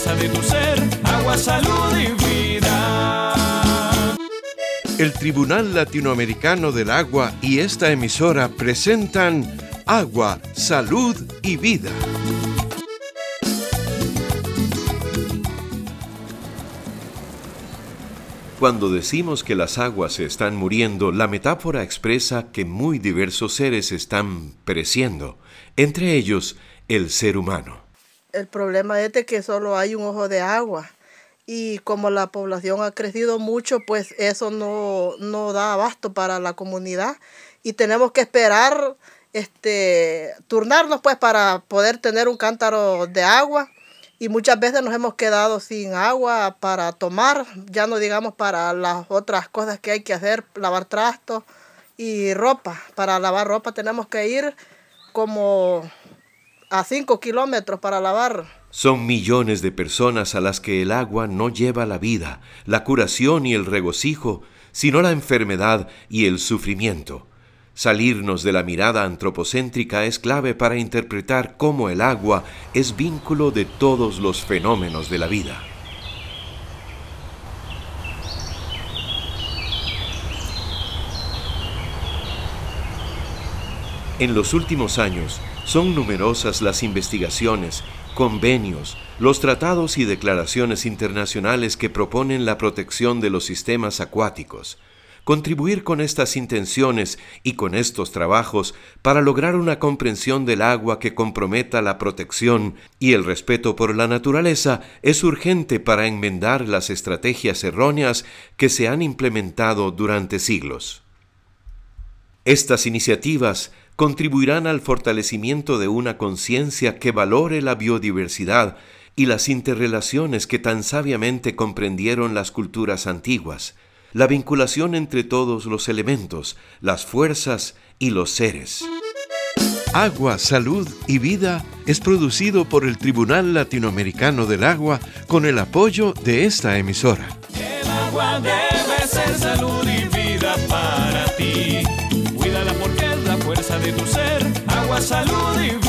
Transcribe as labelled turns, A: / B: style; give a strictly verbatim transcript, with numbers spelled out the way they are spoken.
A: fuerza de tu ser, agua, salud y vida.
B: El Tribunal Latinoamericano del Agua y esta emisora presentan Agua, Salud y Vida. Cuando decimos que las aguas se están muriendo, la metáfora expresa que muy diversos seres están pereciendo, entre ellos el ser humano.
C: El problema es de que solo hay un ojo de agua y como la población ha crecido mucho, pues eso no, no da abasto para la comunidad y tenemos que esperar, este, turnarnos pues para poder tener un cántaro de agua. Y muchas veces nos hemos quedado sin agua para tomar, ya no digamos para las otras cosas que hay que hacer, lavar trastos y ropa. Para lavar ropa tenemos que ir como a cinco kilómetros para lavar.
B: Son millones de personas a las que el agua no lleva la vida, la curación y el regocijo, sino la enfermedad y el sufrimiento. Salirnos de la mirada antropocéntrica es clave para interpretar cómo el agua es vínculo de todos los fenómenos de la vida. En los últimos años, son numerosas las investigaciones, convenios, los tratados y declaraciones internacionales que proponen la protección de los sistemas acuáticos. Contribuir con estas intenciones y con estos trabajos para lograr una comprensión del agua que comprometa la protección y el respeto por la naturaleza es urgente para enmendar las estrategias erróneas que se han implementado durante siglos. Estas iniciativas contribuirán al fortalecimiento de una conciencia que valore la biodiversidad y las interrelaciones que tan sabiamente comprendieron las culturas antiguas, la vinculación entre todos los elementos, las fuerzas y los seres. Agua, Salud y Vida es producido por el Tribunal Latinoamericano del Agua con el apoyo de esta emisora.
A: El agua debe ser salud y vida para ti. Cuídala porque es la fuerza de tu ser, agua, salud y vida.